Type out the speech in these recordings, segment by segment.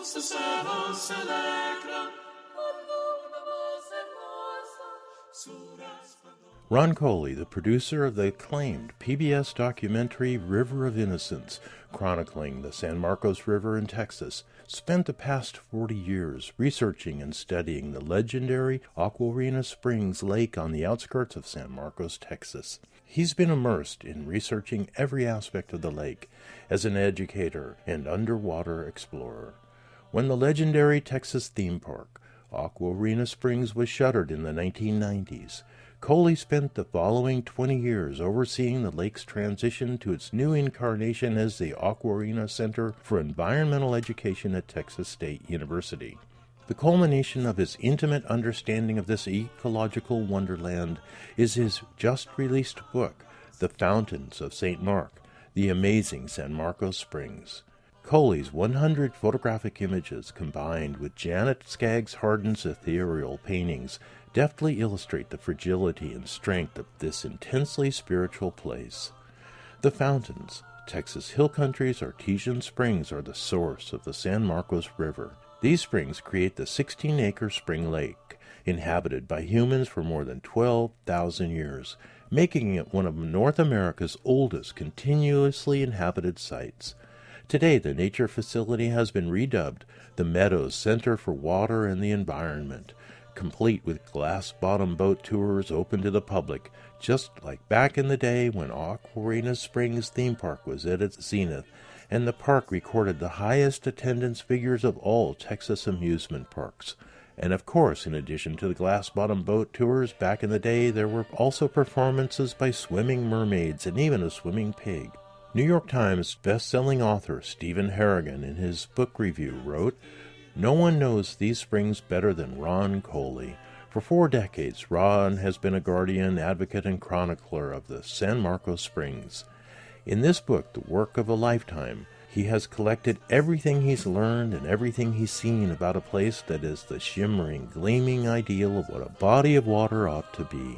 Ron Coley, the producer of the acclaimed PBS documentary River of Innocence, chronicling the San Marcos River in Texas, spent the past 40 years researching and studying the legendary Aguarena Springs Lake on the outskirts of San Marcos, Texas. He's been immersed in researching every aspect of the lake as an educator and underwater explorer. When the legendary Texas theme park, Aguarena Springs, was shuttered in the 1990s, Coley spent the following 20 years overseeing the lake's transition to its new incarnation as the Aguarena Center for Environmental Education at Texas State University. The culmination of his intimate understanding of this ecological wonderland is his just-released book, The Fountains of St. Mark, The Amazing San Marcos Springs. Coley's 100 photographic images, combined with Janet Skaggs Harden's ethereal paintings, deftly illustrate the fragility and strength of this intensely spiritual place. The fountains, Texas Hill Country's artesian springs, are the source of the San Marcos River. These springs create the 16-acre Spring Lake, inhabited by humans for more than 12,000 years, making it one of North America's oldest continuously inhabited sites. Today, the nature facility has been redubbed the Meadows Center for Water and the Environment, complete with glass-bottom boat tours open to the public, just like back in the day when Aguarena Springs theme park was at its zenith, and the park recorded the highest attendance figures of all Texas amusement parks. And of course, in addition to the glass-bottom boat tours, back in the day there were also performances by swimming mermaids and even a swimming pig. New York Times best-selling author Stephen Harrigan, in his book review, wrote, "No one knows these springs better than Ron Coley. For 4 decades, Ron has been a guardian, advocate, and chronicler of the San Marcos Springs. In this book, the work of a lifetime, he has collected everything he's learned and everything he's seen about a place that is the shimmering, gleaming ideal of what a body of water ought to be."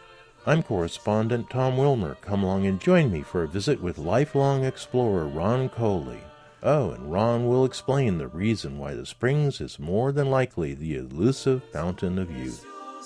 I'm correspondent Tom Wilmer. Come along and join me for a visit with lifelong explorer Ron Coley. Oh, and Ron will explain the reason why the Springs is more than likely the elusive fountain of youth.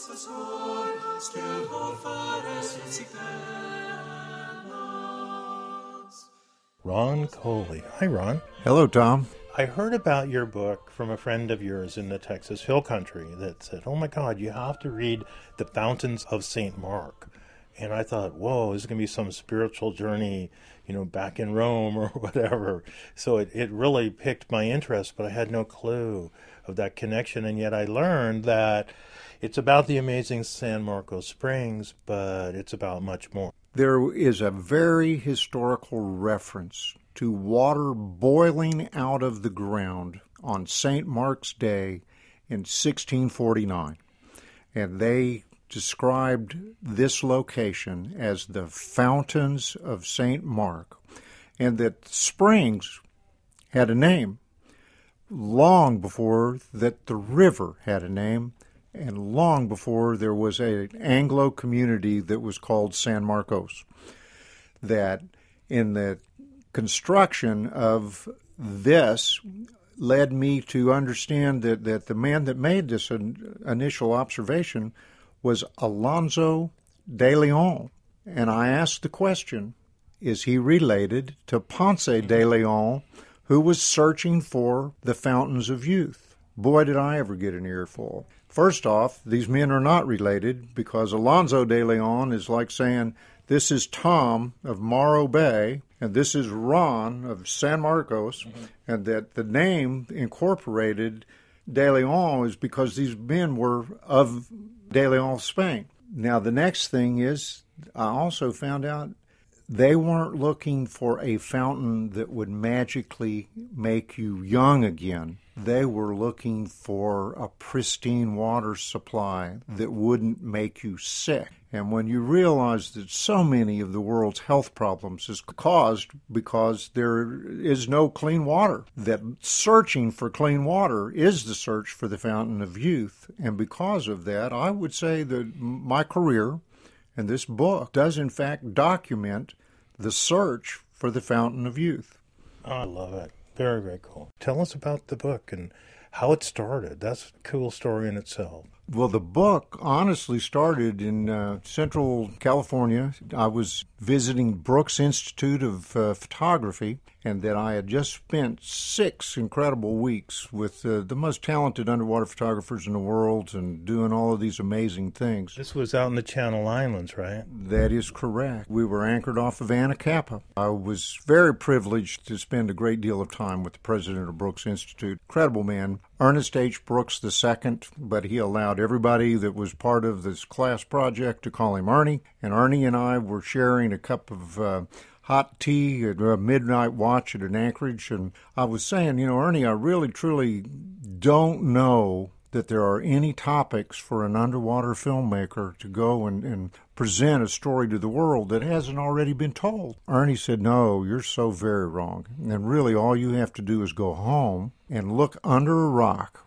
Ron Coley. Hi, Ron. Hello, Tom. I heard about your book from a friend of yours in the Texas Hill Country that said, oh my God, you have to read The Fountains of St. Mark. And I thought, whoa, this is going to be some spiritual journey, back in Rome or whatever. So it really piqued my interest, but I had no clue of that connection. And yet I learned that it's about the amazing San Marcos Springs, but it's about much more. There is a very historical reference to water boiling out of the ground on St. Mark's Day in 1649. And they described this location as the Fountains of St. Mark, and that springs had a name long before that the river had a name, and long before there was an Anglo community that was called San Marcos. That in the construction of this led me to understand that the man that made this initial observation was Alonso de Leon. And I asked the question, is he related to Ponce de Leon, who was searching for the fountains of youth? Boy, did I ever get an earful. First off, these men are not related, because Alonso de Leon is like saying, this is Tom of Morro Bay, and this is Ron of San Marcos, and that the name incorporated De Leon is because these men were of De Leon, Spain. Now, the next thing is, I also found out they weren't looking for a fountain that would magically make you young again. They were looking for a pristine water supply that wouldn't make you sick. And when you realize that so many of the world's health problems is caused because there is no clean water, that searching for clean water is the search for the fountain of youth. And because of that, I would say that my career and this book does in fact document the search for the fountain of youth. Oh, I love it. Very, very cool. Tell us about the book and how it started. That's a cool story in itself. Well, the book honestly started in Central California. I was visiting Brooks Institute of Photography, and that I had just spent 6 incredible weeks with the most talented underwater photographers in the world and doing all of these amazing things. This was out in the Channel Islands, right? That is correct. We were anchored off of Anacapa. I was very privileged to spend a great deal of time with the president of Brooks Institute. Incredible man, Ernest H. Brooks II, but he allowed everybody that was part of this class project to call him Ernie. And Ernie and I were sharing a cup of hot tea at a midnight watch at an anchorage. And I was saying, Ernie, I really, truly don't know that there are any topics for an underwater filmmaker to go and present a story to the world that hasn't already been told. Ernie said, no, you're so very wrong. And really all you have to do is go home and look under a rock.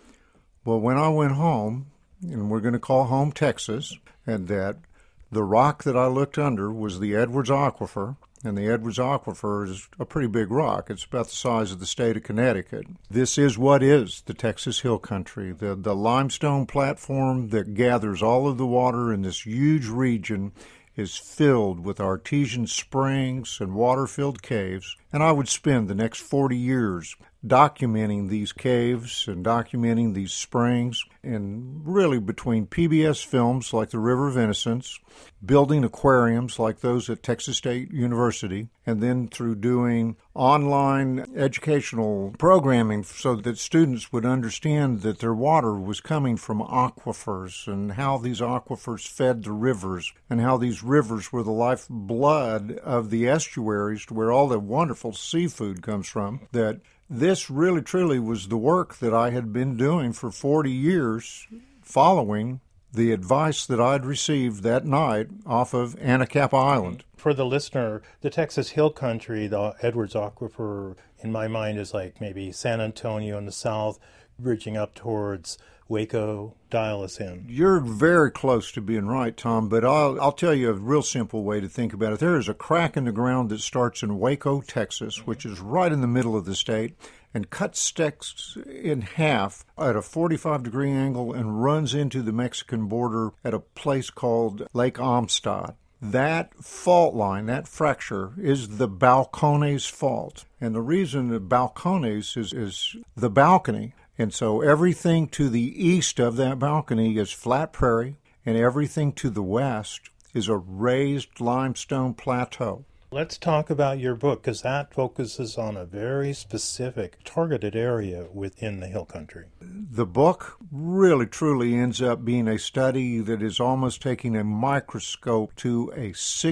Well, when I went home, and we're going to call home Texas, and that the rock that I looked under was the Edwards Aquifer, and the Edwards Aquifer is a pretty big rock. It's about the size of the state of Connecticut. This is what is the Texas Hill Country, the limestone platform that gathers all of the water in this huge region is filled with artesian springs and water-filled caves, and I would spend the next 40 years documenting these caves and documenting these springs, and really between PBS films like The River of Innocence, building aquariums like those at Texas State University, and then through doing online educational programming so that students would understand that their water was coming from aquifers and how these aquifers fed the rivers and how these rivers were the lifeblood of the estuaries where all the wonderful seafood comes from, that this really, truly was the work that I had been doing for 40 years following the advice that I'd received that night off of Anacapa Island. For the listener, the Texas Hill Country, the Edwards Aquifer, in my mind, is like maybe San Antonio in the south, bridging up towards Waco. Dial us in. You're very close to being right, Tom, but I'll tell you a real simple way to think about it. There is a crack in the ground that starts in Waco, Texas, which is right in the middle of the state, and cuts sticks in half at a 45-degree angle and runs into the Mexican border at a place called Lake Amistad. That fault line, that fracture, is the Balcones Fault. And the reason the Balcones is the balcony. And so everything to the east of that balcony is flat prairie, and everything to the west is a raised limestone plateau. Let's talk about your book, because that focuses on a very specific, targeted area within the Hill Country. The book really, truly ends up being a study that is almost taking a microscope to a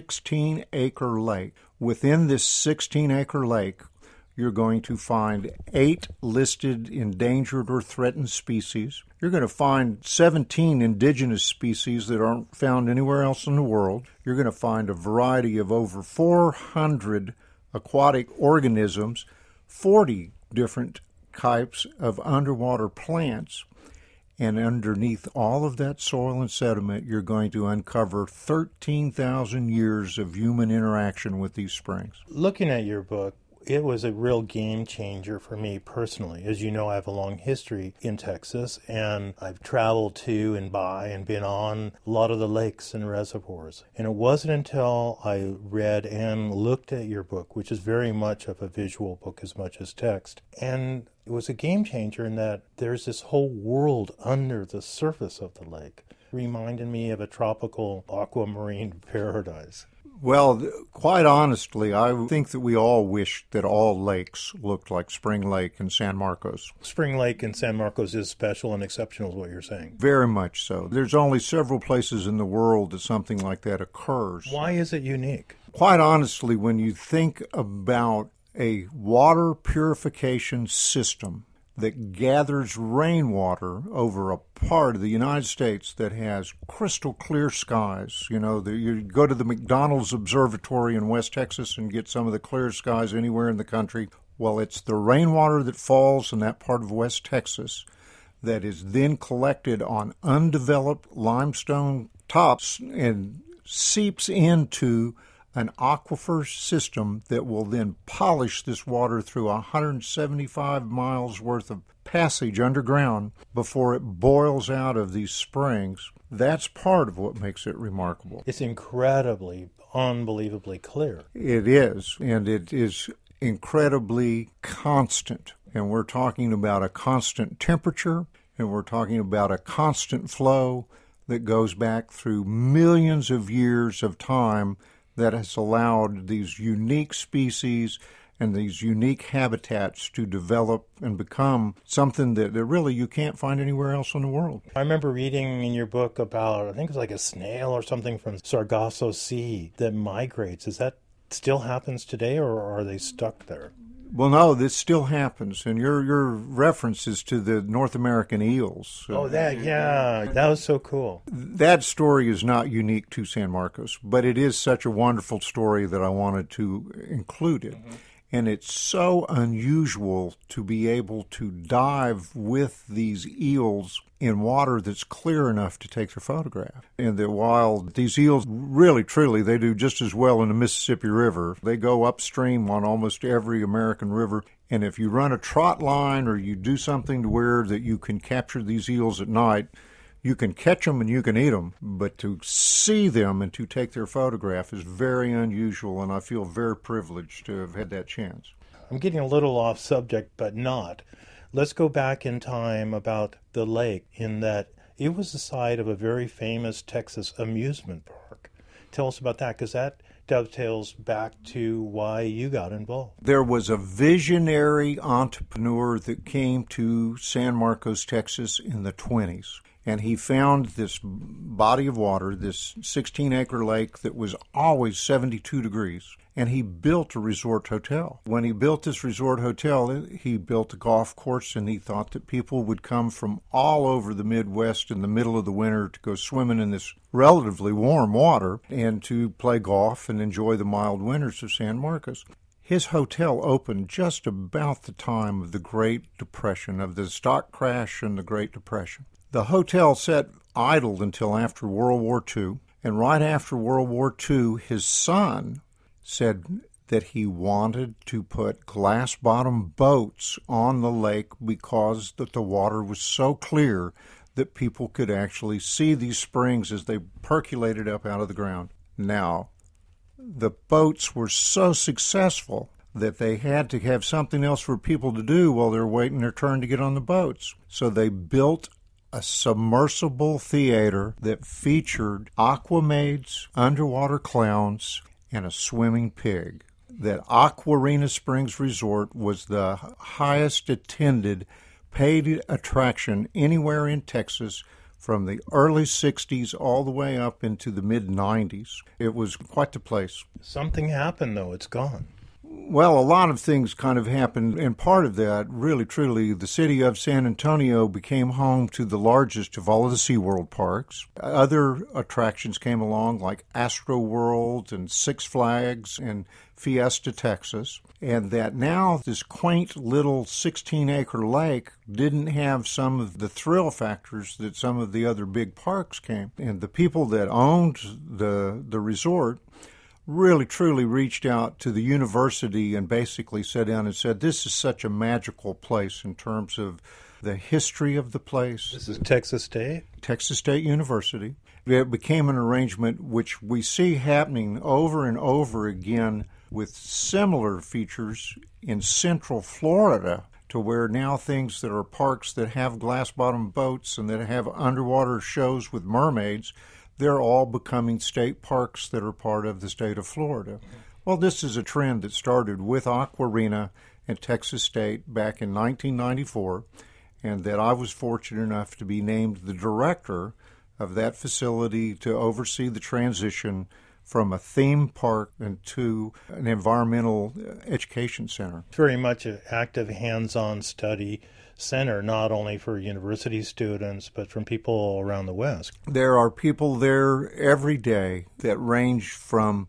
16-acre lake. Within this 16-acre lake, you're going to find 8 listed endangered or threatened species. You're going to find 17 indigenous species that aren't found anywhere else in the world. You're going to find a variety of over 400 aquatic organisms, 40 different types of underwater plants. And underneath all of that soil and sediment, you're going to uncover 13,000 years of human interaction with these springs. Looking at your book, it was a real game changer for me personally. As you know, I have a long history in Texas, and I've traveled to and by and been on a lot of the lakes and reservoirs. And it wasn't until I read and looked at your book, which is very much of a visual book as much as text, and it was a game changer in that there's this whole world under the surface of the lake, reminding me of a tropical aquamarine paradise. Well, quite honestly, I think that we all wish that all lakes looked like Spring Lake in San Marcos. Spring Lake in San Marcos is special and exceptional is what you're saying. Very much so. There's only several places in the world that something like that occurs. Why is it unique? Quite honestly, when you think about a water purification system that gathers rainwater over a part of the United States that has crystal clear skies. You go to the McDonald's Observatory in West Texas and get some of the clearest skies anywhere in the country. Well, it's the rainwater that falls in that part of West Texas that is then collected on undeveloped limestone tops and seeps into an aquifer system that will then polish this water through 175 miles worth of passage underground before it boils out of these springs. That's part of what makes it remarkable. It's incredibly, unbelievably clear. It is, and it is incredibly constant. And we're talking about a constant temperature, and we're talking about a constant flow that goes back through millions of years of time that has allowed these unique species and these unique habitats to develop and become something that really you can't find anywhere else in the world. I remember reading in your book about, I think it was like a snail or something from Sargasso Sea that migrates. Is that still happens today, or are they stuck there? Well, no, this still happens, and your reference is to the North American eels. Oh, that was so cool. That story is not unique to San Marcos, but it is such a wonderful story that I wanted to include it. Mm-hmm. And it's so unusual to be able to dive with these eels in water that's clear enough to take their photograph. And that while these eels really, truly, they do just as well in the Mississippi River. They go upstream on almost every American river. And if you run a trot line or you do something to where that you can capture these eels at night, you can catch them and you can eat them, but to see them and to take their photograph is very unusual, and I feel very privileged to have had that chance. I'm getting a little off subject, but not. Let's go back in time about the lake, in that it was the site of a very famous Texas amusement park. Tell us about that, because that dovetails back to why you got involved. There was a visionary entrepreneur that came to San Marcos, Texas in the 1920s. And he found this body of water, this 16-acre lake that was always 72 degrees, and he built a resort hotel. When he built this resort hotel, he built a golf course, and he thought that people would come from all over the Midwest in the middle of the winter to go swimming in this relatively warm water and to play golf and enjoy the mild winters of San Marcos. His hotel opened just about the time of the Great Depression, of the stock crash and the Great Depression. The hotel sat idle until after World War II, and right after World War II, his son said that he wanted to put glass-bottom boats on the lake because the water was so clear that people could actually see these springs as they percolated up out of the ground. Now, the boats were so successful that they had to have something else for people to do while they're waiting their turn to get on the boats. So they built a submersible theater that featured aquamaids, underwater clowns, and a swimming pig. That Aquarena Springs Resort was the highest attended paid attraction anywhere in Texas from the early 60s all the way up into the mid-90s. It was quite the place. Something happened, though. It's gone. Well, a lot of things kind of happened, and part of that, really, truly, the city of San Antonio became home to the largest of all of the SeaWorld parks. Other attractions came along, like Astro World and Six Flags and Fiesta, Texas, and that now this quaint little 16-acre lake didn't have some of the thrill factors that some of the other big parks came. And the people that owned the resort really, truly reached out to the university and basically sat down and said, this is such a magical place in terms of the history of the place. This is Texas State? Texas State University. It became an arrangement which we see happening over and over again with similar features in Central Florida, to where now things that are parks that have glass-bottom boats and that have underwater shows with mermaids, they're all becoming state parks that are part of the state of Florida. Well, this is a trend that started with Aquarena and Texas State back in 1994, and that I was fortunate enough to be named the director of that facility to oversee the transition from a theme park into an environmental education center. Very much an active hands-on study center, not only for university students, but from people around the West. There are people there every day that range from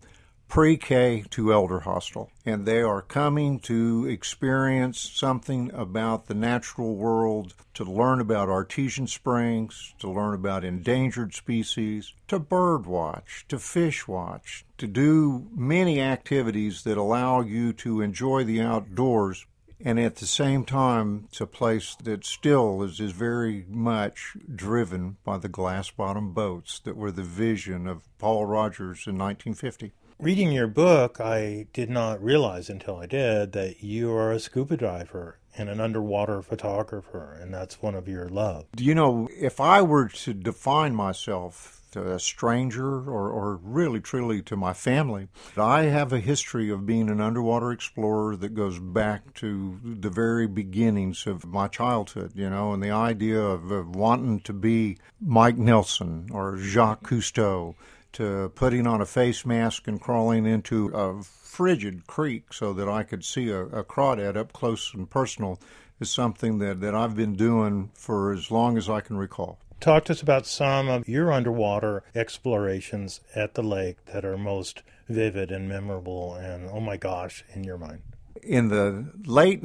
pre-K to elder hostel. And they are coming to experience something about the natural world, to learn about artesian springs, to learn about endangered species, to bird watch, to fish watch, to do many activities that allow you to enjoy the outdoors. And at the same time, it's a place that still is very much driven by the glass-bottom boats that were the vision of Paul Rogers in 1950. Reading your book, I did not realize until I did that you are a scuba diver and an underwater photographer, and that's one of your loves. You know, if I were to define myself to a stranger or really truly to my family, I have a history of being an underwater explorer that goes back to the very beginnings of my childhood, you know, and the idea of wanting to be Mike Nelson or Jacques Cousteau, to putting on a face mask and crawling into a frigid creek so that I could see a crawdad up close and personal is something that I've been doing for as long as I can recall. Talk to us about some of your underwater explorations at the lake that are most vivid and memorable and, oh my gosh, in your mind. In the late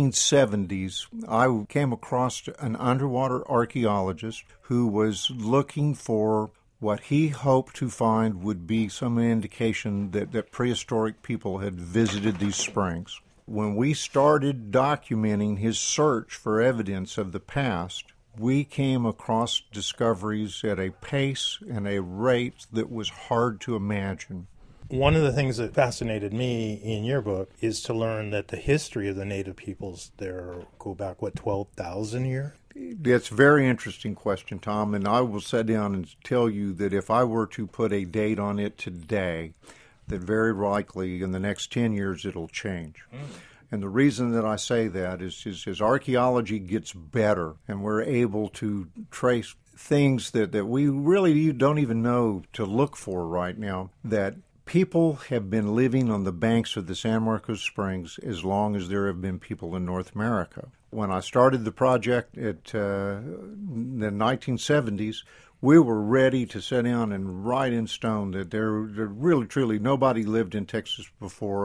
1970s, I came across an underwater archaeologist who was looking for what he hoped to find would be some indication that prehistoric people had visited these springs. When we started documenting his search for evidence of the past, we came across discoveries at a pace and a rate that was hard to imagine. One of the things that fascinated me in your book is to learn that the history of the native peoples there go back, 12,000 years? That's a very interesting question, Tom, and I will sit down and tell you that if I were to put a date on it today, that very likely in the next 10 years it'll change. And the reason that I say that is as archaeology gets better and we're able to trace things that we really don't even know to look for right now, that people have been living on the banks of the San Marcos Springs as long as there have been people in North America. When I started the project in the 1970s, we were ready to sit down and write in stone that there really, truly, nobody lived in Texas before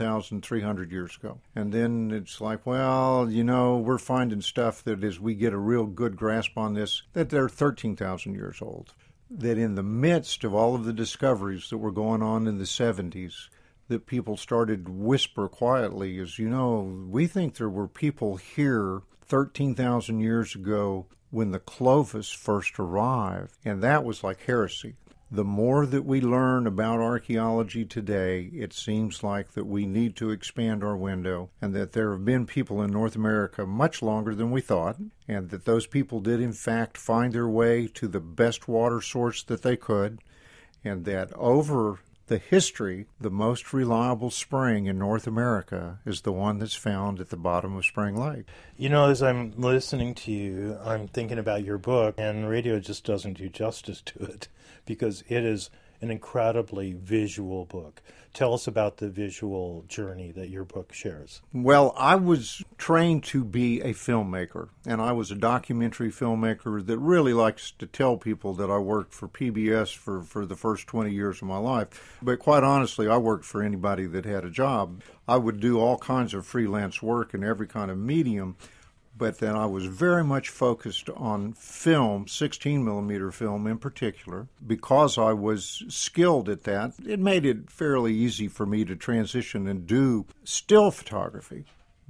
11,300 years ago. And then it's like, well, you know, we're finding stuff that as we get a real good grasp on this, that they're 13,000 years old. That in the midst of all of the discoveries that were going on in the 70s, that people started to whisper quietly is, you know, we think there were people here 13,000 years ago when the Clovis first arrived, and that was like heresy. The more that we learn about archaeology today, it seems like that we need to expand our window, and that there have been people in North America much longer than we thought, and that those people did in fact find their way to the best water source that they could, and that over the history, the most reliable spring in North America is the one that's found at the bottom of Spring Lake. You know, as I'm listening to you, I'm thinking about your book, and radio just doesn't do justice to it because it is an incredibly visual book. Tell us about the visual journey that your book shares. Well, I was trained to be a filmmaker, and I was a documentary filmmaker that really likes to tell people that I worked for PBS for the first 20 years of my life. But quite honestly, I worked for anybody that had a job. I would do all kinds of freelance work in every kind of medium, but then I was very much focused on film, 16-millimeter film in particular. Because I was skilled at that, it made it fairly easy for me to transition and do still photography.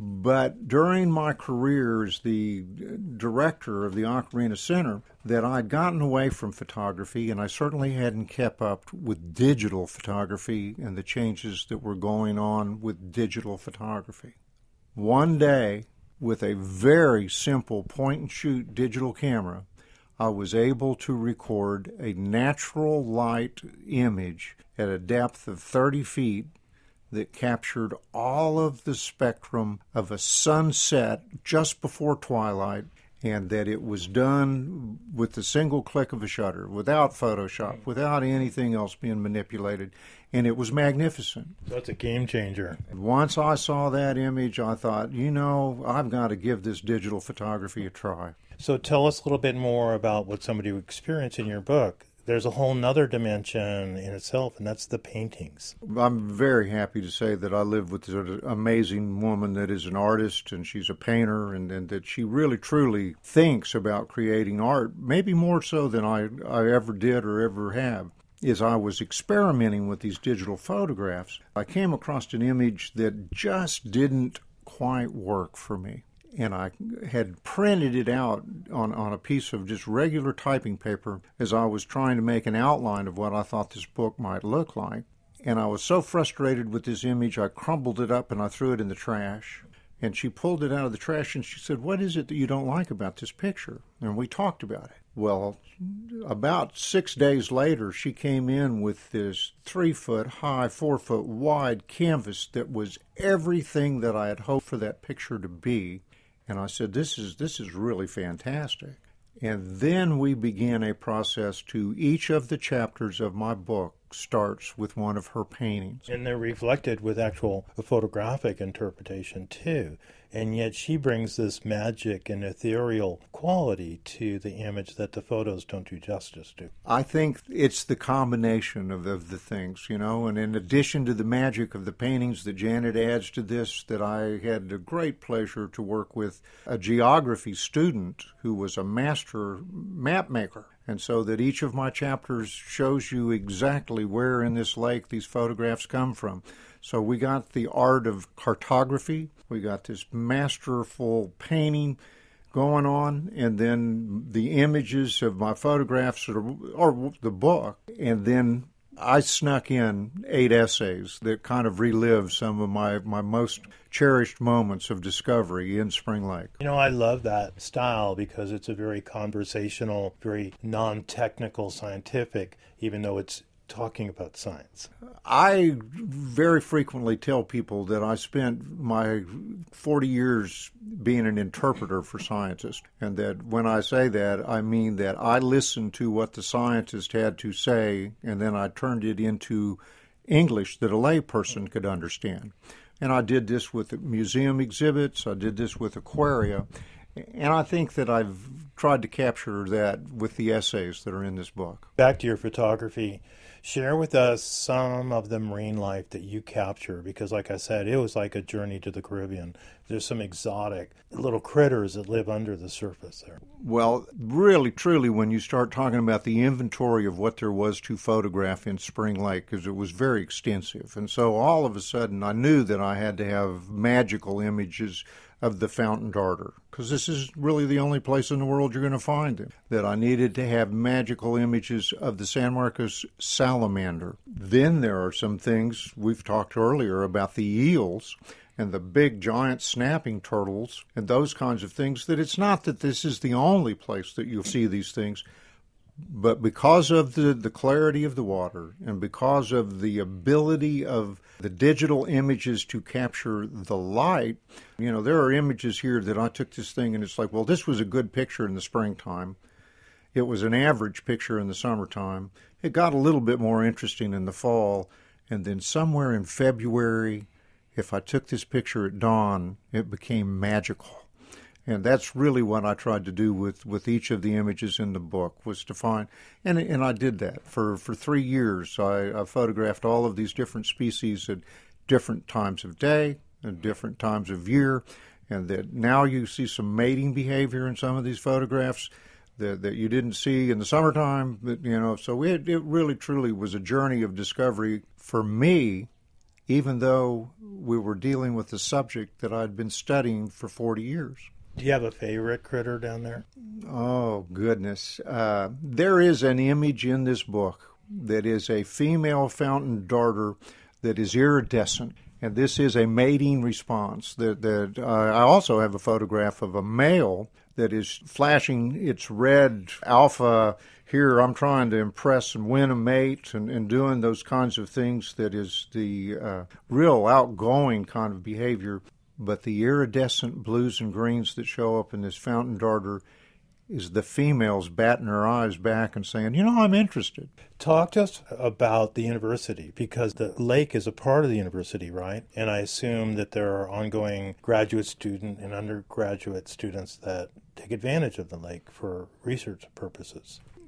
But during my career as the director of the Ocarina Center, that I'd gotten away from photography, and I certainly hadn't kept up with digital photography and the changes that were going on with digital photography. One day, with a very simple point-and-shoot digital camera, I was able to record a natural light image at a depth of 30 feet that captured all of the spectrum of a sunset just before twilight, and that it was done with the single click of a shutter, without Photoshop, without anything else being manipulated, and it was magnificent. That's a game changer. Once I saw that image, I thought, you know, I've got to give this digital photography a try. So tell us a little bit more about what somebody would experience in your book there's a whole nother dimension in itself, and that's the paintings. I'm very happy to say that I live with an amazing woman that is an artist, and she's a painter, and that she really truly thinks about creating art, maybe more so than I ever did or ever have. As I was experimenting with these digital photographs, I came across an image that just didn't quite work for me. And I had printed it out on a piece of just regular typing paper as I was trying to make an outline of what I thought this book might look like. And I was so frustrated with this image, I crumpled it up and I threw it in the trash. And she pulled it out of the trash and she said, "What is it that you don't like about this picture?" And we talked about it. Well, about 6 days later, she came in with this 3-foot high, 4-foot wide canvas that was everything that I had hoped for that picture to be. And I said, this is really fantastic. And then we began a process to each of the chapters of my book starts with one of her paintings. And they're reflected with actual photographic interpretation, too. And yet she brings this magic and ethereal quality to the image that the photos don't do justice to. I think it's the combination of the things, and in addition to the magic of the paintings that Janet adds to this, that I had the great pleasure to work with a geography student who was a master map maker. And so that each of my chapters shows you exactly where in this lake these photographs come from. So we got the art of cartography, we got this masterful painting going on, and then the images of my photographs or the book, and then I snuck in 8 essays that kind of relive some of my most cherished moments of discovery in Spring Lake. I love that style because it's a very conversational, very non-technical, scientific, even though it's talking about science. I very frequently tell people that I spent my 40 years being an interpreter for scientists, and that when I say that, I mean that I listened to what the scientist had to say, and then I turned it into English that a layperson could understand. And I did this with museum exhibits, I did this with aquaria, and I think that I've tried to capture that with the essays that are in this book. Back to your photography, share with us some of the marine life that you capture, because like I said, it was like a journey to the Caribbean. There's some exotic little critters that live under the surface there. Well, really, truly, when you start talking about the inventory of what there was to photograph in Spring Lake, because it was very extensive. And so all of a sudden, I knew that I had to have magical images of the fountain darter, because this is really the only place in the world you're going to find them, that I needed to have magical images of the San Marcos salamander. Then there are some things we've talked earlier about the eels and the big giant snapping turtles and those kinds of things, that it's not that this is the only place that you'll see these things, but because of the clarity of the water and because of the ability of the digital images to capture the light, there are images here that I took this thing and it's like, well, this was a good picture in the springtime. It was an average picture in the summertime. It got a little bit more interesting in the fall. And then somewhere in February, if I took this picture at dawn, it became magical. And that's really what I tried to do with each of the images in the book, was to find, and I did that. For 3 years, I photographed all of these different species at different times of day and different times of year, and that now you see some mating behavior in some of these photographs that you didn't see in the summertime. So it really, truly was a journey of discovery for me, even though we were dealing with a subject that I'd been studying for 40 years. Do you have a favorite critter down there? Oh, goodness. There is an image in this book that is a female fountain darter that is iridescent, and this is a mating response. I also have a photograph of a male that is flashing its red alpha. Here I'm trying to impress and win a mate and doing those kinds of things that is the real outgoing kind of behavior. But the iridescent blues and greens that show up in this fountain darter is the females batting her eyes back and saying, I'm interested. Talk to us about the university, because the lake is a part of the university, right? And I assume that there are ongoing graduate student and undergraduate students that take advantage of the lake for research purposes.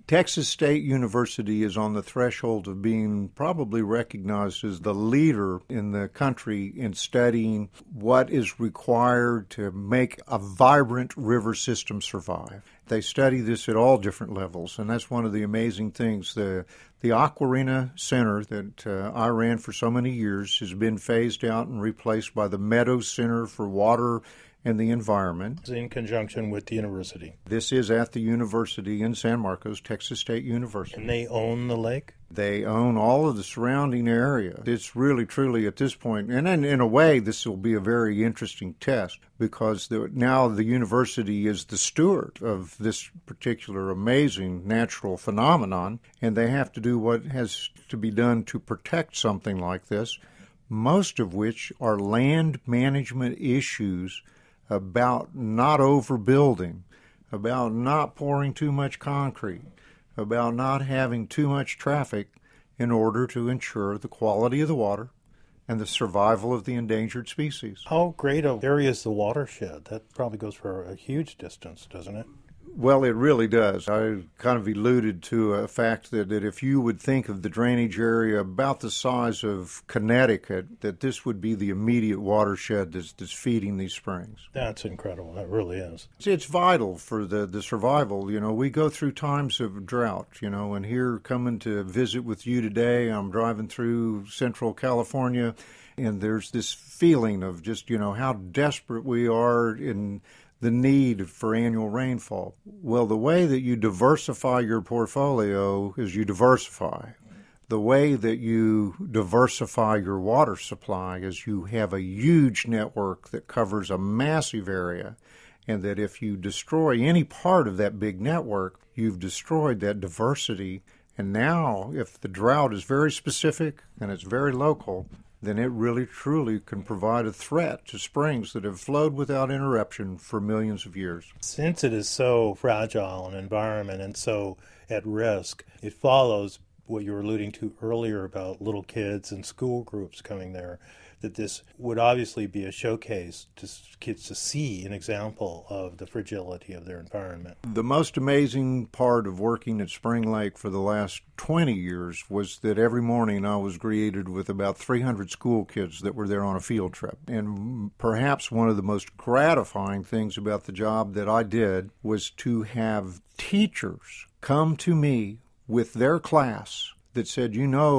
Texas State University is on the threshold of being probably recognized as the leader in the country in studying what is required to make a vibrant river system survive. They study this at all different levels, and that's one of the amazing things. The Aquarena Center that I ran for so many years has been phased out and replaced by the Meadows Center for Water and the Environment. In conjunction with the university. This is at the university in San Marcos, Texas State University. And they own the lake? They own all of the surrounding area. It's really, truly at this point, and in a way, this will be a very interesting test because now the university is the steward of this particular amazing natural phenomenon, and they have to do what has to be done to protect something like this, most of which are land management issues about not overbuilding, about not pouring too much concrete, about not having too much traffic in order to ensure the quality of the water and the survival of the endangered species. How great an area is the watershed? That probably goes for a huge distance, doesn't it? Well, it really does. I kind of alluded to a fact that if you would think of the drainage area about the size of Connecticut, that this would be the immediate watershed that's feeding these springs. That's incredible. That really is. It's vital for the survival. You know, we go through times of drought, and here coming to visit with you today, I'm driving through Central California, and there's this feeling of just, how desperate we are in the need for annual rainfall. Well, the way that you diversify your portfolio is you diversify. The way that you diversify your water supply is you have a huge network that covers a massive area, and that if you destroy any part of that big network, you've destroyed that diversity. And now, if the drought is very specific and it's very local, then it really, truly can provide a threat to springs that have flowed without interruption for millions of years. Since it is so fragile an environment and so at risk, it follows what you were alluding to earlier about little kids and school groups coming there, that this would obviously be a showcase to kids to see an example of the fragility of their environment. The most amazing part of working at Spring Lake for the last 20 years was that every morning I was greeted with about 300 school kids that were there on a field trip. And perhaps one of the most gratifying things about the job that I did was to have teachers come to me with their class that said,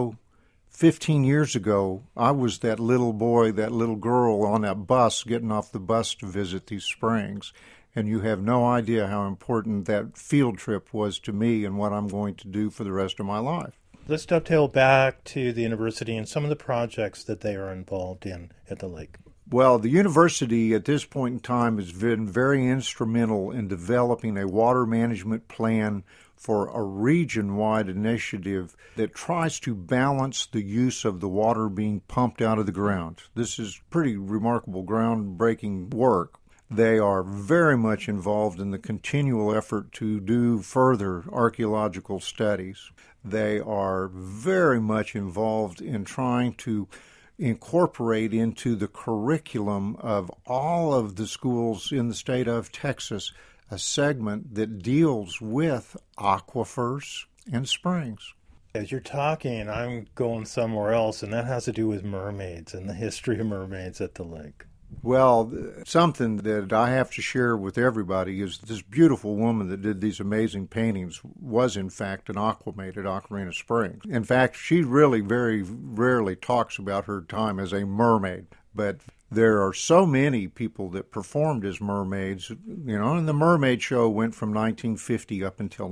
15 years ago, I was that little boy, that little girl on that bus, getting off the bus to visit these springs, and you have no idea how important that field trip was to me and what I'm going to do for the rest of my life. Let's dovetail back to the university and some of the projects that they are involved in at the lake. Well, the university at this point in time has been very instrumental in developing a water management plan for a region-wide initiative that tries to balance the use of the water being pumped out of the ground. This is pretty remarkable, groundbreaking work. They are very much involved in the continual effort to do further archaeological studies. They are very much involved in trying to incorporate into the curriculum of all of the schools in the state of Texas a segment that deals with aquifers and springs. As you're talking, I'm going somewhere else, and that has to do with mermaids and the history of mermaids at the lake. Well, something that I have to share with everybody is this beautiful woman that did these amazing paintings was, in fact, an aquamaid at Aquarena Springs. In fact, she really very rarely talks about her time as a mermaid, but there are so many people that performed as mermaids, and the mermaid show went from 1950 up until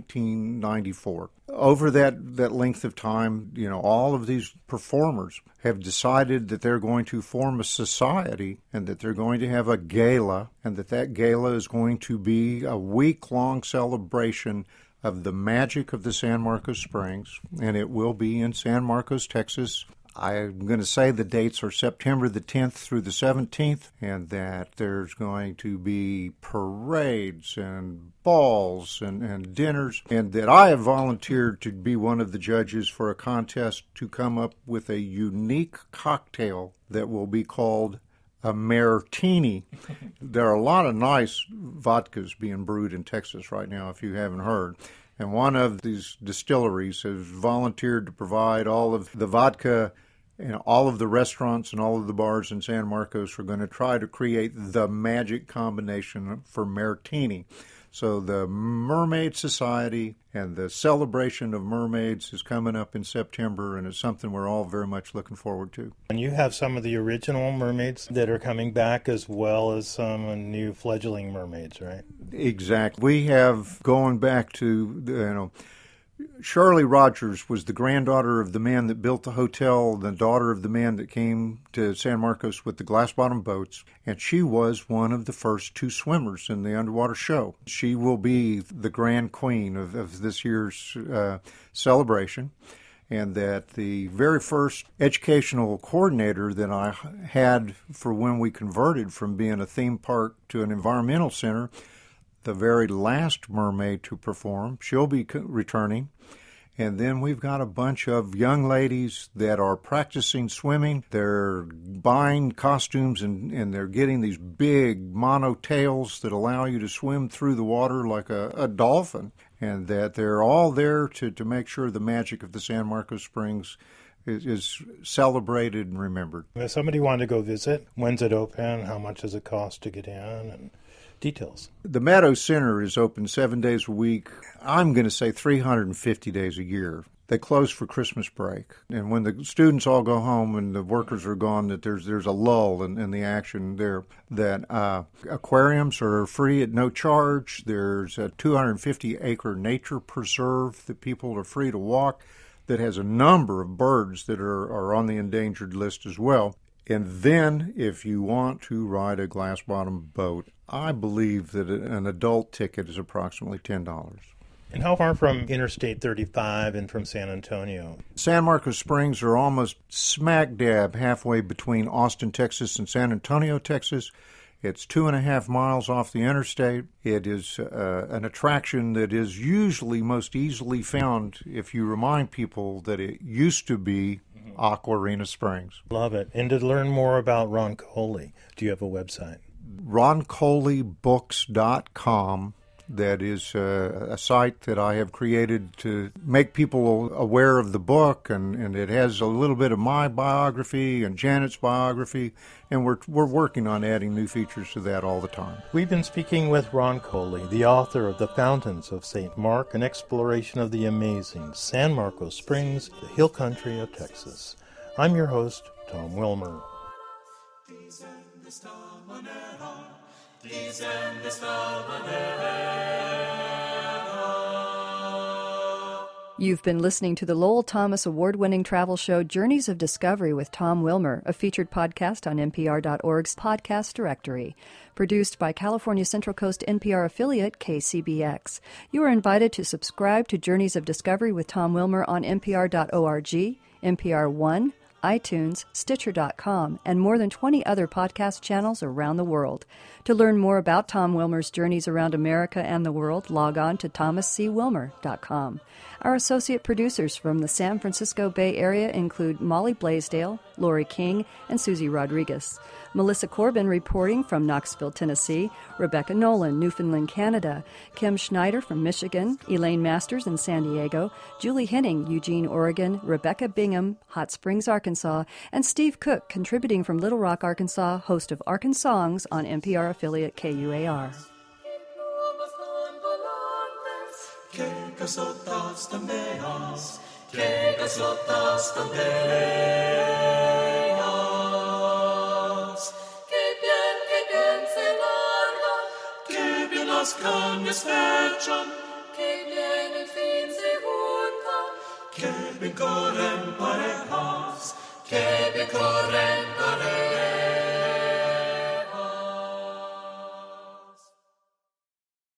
1994. Over that length of time, all of these performers have decided that they're going to form a society and that they're going to have a gala, and that gala is going to be a week-long celebration of the magic of the San Marcos Springs, and it will be in San Marcos, Texas. I'm going to say the dates are September the 10th through the 17th, and that there's going to be parades and balls and dinners, and that I have volunteered to be one of the judges for a contest to come up with a unique cocktail that will be called a martini. There are a lot of nice vodkas being brewed in Texas right now, if you haven't heard. And one of these distilleries has volunteered to provide all of the vodka, and all of the restaurants and all of the bars in San Marcos are going to try to create the magic combination for Martini. So the Mermaid Society and the celebration of mermaids is coming up in September, and it's something we're all very much looking forward to. And you have some of the original mermaids that are coming back, as well as some new fledgling mermaids, right? Exactly. We have, going back to, Shirley Rogers was the granddaughter of the man that built the hotel, the daughter of the man that came to San Marcos with the glass-bottom boats, and she was one of the first 2 swimmers in the underwater show. She will be the grand queen of this year's celebration, and that the very first educational coordinator that I had for when we converted from being a theme park to an environmental center, the very last mermaid to perform, she'll be returning. And then we've got a bunch of young ladies that are practicing swimming. They're buying costumes and they're getting these big monotails that allow you to swim through the water like a dolphin. And that they're all there to make sure the magic of the San Marcos Springs is celebrated and remembered. If somebody wanted to go visit, when's it open? How much does it cost to get in? And details. The Meadows Center is open 7 days a week. I'm going to say 350 days a year. They close for Christmas break. And when the students all go home and the workers are gone, that there's a lull in the action there. That aquariums are free at no charge. There's a 250-acre nature preserve that people are free to walk that has a number of birds that are on the endangered list as well. And then, if you want to ride a glass-bottom boat, I believe that an adult ticket is approximately $10. And how far from Interstate 35 and from San Antonio? San Marcos Springs are almost smack dab halfway between Austin, Texas and San Antonio, Texas. It's 2.5 miles off the interstate. It is an attraction that is usually most easily found if you remind people that it used to be Aquarena Springs. Love it. And to learn more about Roncalli, do you have a website? RoncalliBooks.com. That is a site that I have created to make people aware of the book, and it has a little bit of my biography and Janet's biography, and we're working on adding new features to that all the time. We've been speaking with Roncalli, the author of The Fountains of St. Mark, an exploration of the amazing San Marcos Springs, the hill country of Texas. I'm your host, Tom Wilmer. You've been listening to the Lowell Thomas award-winning travel show Journeys of Discovery with Tom Wilmer, a featured podcast on NPR.org's podcast directory. Produced by California Central Coast NPR affiliate KCBX. You are invited to subscribe to Journeys of Discovery with Tom Wilmer on NPR.org, NPR One, iTunes, Stitcher.com, and more than 20 other podcast channels around the world. To learn more about Tom Wilmer's journeys around America and the world, log on to thomascwilmer.com. Our associate producers from the San Francisco Bay Area include Molly Blaisdell, Lori King, and Susie Rodriguez. Melissa Corbin reporting from Knoxville, Tennessee, Rebecca Nolan, Newfoundland, Canada, Kim Schneider from Michigan, Elaine Masters in San Diego, Julie Henning, Eugene, Oregon, Rebecca Bingham, Hot Springs, Arkansas, and Steve Cook, contributing from Little Rock, Arkansas, host of Arkansongs on NPR affiliate KUAR. Las cañas fechan, que bien el fin se junta, que bien corren parejas, que bien corren